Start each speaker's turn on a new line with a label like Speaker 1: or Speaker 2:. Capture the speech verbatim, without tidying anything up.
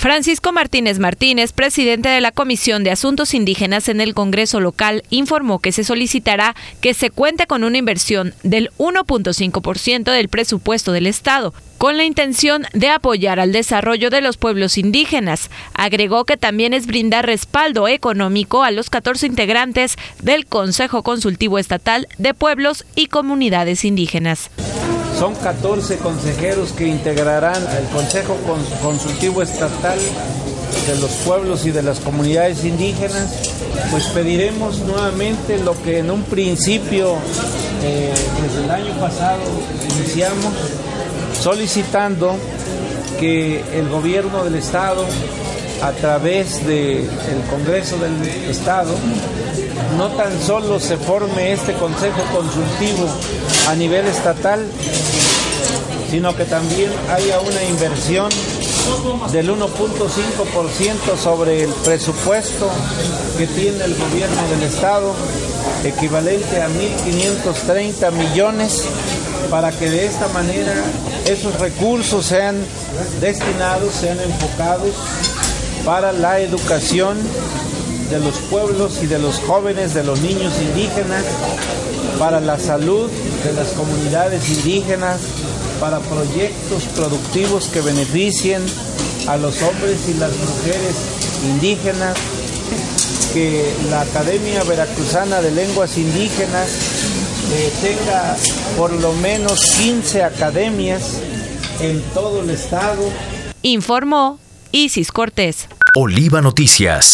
Speaker 1: Francisco Martínez Martínez, presidente de la Comisión de Asuntos Indígenas en el Congreso local, informó que se solicitará que se cuente con una inversión del uno punto cinco por ciento del presupuesto del Estado, con la intención de apoyar al desarrollo de los pueblos indígenas. Agregó que también es brindar respaldo económico a los catorce integrantes del Consejo Consultivo Estatal de Pueblos y Comunidades Indígenas.
Speaker 2: Son catorce consejeros que integrarán el Consejo Consultivo Estatal de los pueblos y de las comunidades indígenas. Pues pediremos nuevamente lo que en un principio, eh, desde el año pasado, iniciamos, solicitando que el gobierno del Estado, a través del Congreso del Estado, no tan solo se forme este Consejo Consultivo a nivel estatal, sino que también haya una inversión del uno punto cinco por ciento sobre el presupuesto que tiene el gobierno del Estado, equivalente a mil quinientos treinta millones, para que de esta manera esos recursos sean destinados, sean enfocados para la educación de los pueblos y de los jóvenes, de los niños indígenas, para la salud de las comunidades indígenas, para proyectos productivos que beneficien a los hombres y las mujeres indígenas, que la Academia Veracruzana de Lenguas Indígenas eh, tenga por lo menos quince academias en todo el estado.
Speaker 1: Informó Isis Cortés.
Speaker 3: Oliva Noticias.